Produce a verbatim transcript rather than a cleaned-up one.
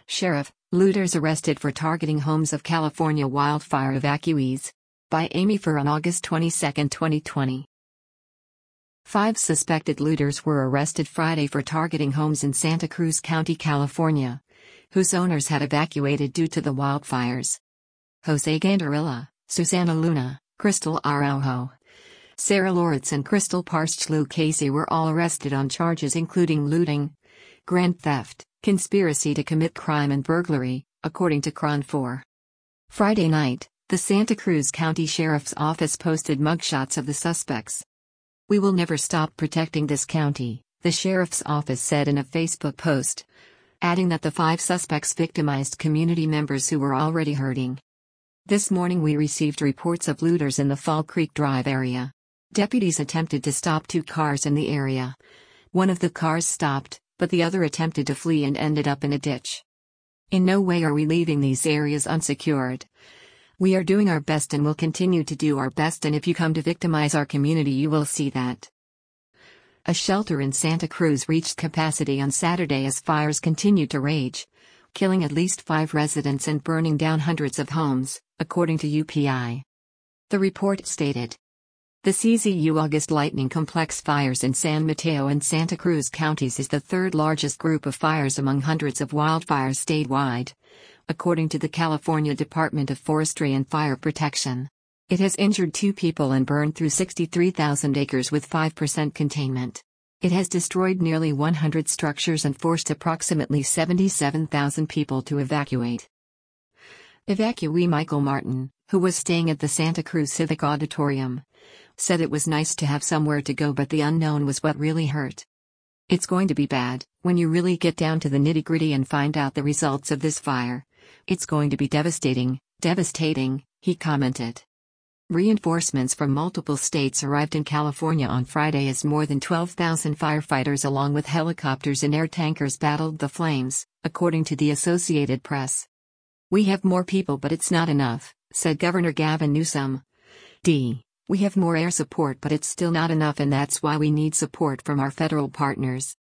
Sheriff, looters arrested for targeting homes of California wildfire evacuees. By Amy Furr on August twenty-second, twenty twenty. Five suspected looters were arrested Friday for targeting homes in Santa Cruz County, California, whose owners had evacuated due to the wildfires. Jose Gandarilla, Susana Luna, Crystal Araujo, Sarah Loritz and Crystal Parchlu Casey were all arrested on charges including looting, grand theft, conspiracy to commit crime and burglary, according to KRON four. Friday night, the Santa Cruz County Sheriff's Office posted mugshots of the suspects. "We will never stop protecting this county," the Sheriff's Office said in a Facebook post, adding that the five suspects victimized community members who were already hurting. "This morning we received reports of looters in the Fall Creek Drive area. Deputies attempted to stop two cars in the area. One of the cars stopped, but the other attempted to flee and ended up in a ditch. In no way are we leaving these areas unsecured. We are doing our best and will continue to do our best, and if you come to victimize our community you will see that." A shelter in Santa Cruz reached capacity on Saturday as fires continued to rage, killing at least five residents and burning down hundreds of homes, according to U P I. The report stated, "The C Z U August lightning complex fires in San Mateo and Santa Cruz counties is the third largest group of fires among hundreds of wildfires statewide, according to the California Department of Forestry and Fire Protection. It has injured two people and burned through sixty-three thousand acres with five percent containment. It has destroyed nearly one hundred structures and forced approximately seventy-seven thousand people to evacuate." Evacuee Michael Martin, who was staying at the Santa Cruz Civic Auditorium, said it was nice to have somewhere to go, but the unknown was what really hurt. "It's going to be bad, when you really get down to the nitty-gritty and find out the results of this fire. It's going to be devastating, devastating," he commented. Reinforcements from multiple states arrived in California on Friday as more than twelve thousand firefighters along with helicopters and air tankers battled the flames, according to the Associated Press. "We have more people but it's not enough," said Governor Gavin Newsom. D. "We have more air support but it's still not enough, and that's why we need support from our federal partners."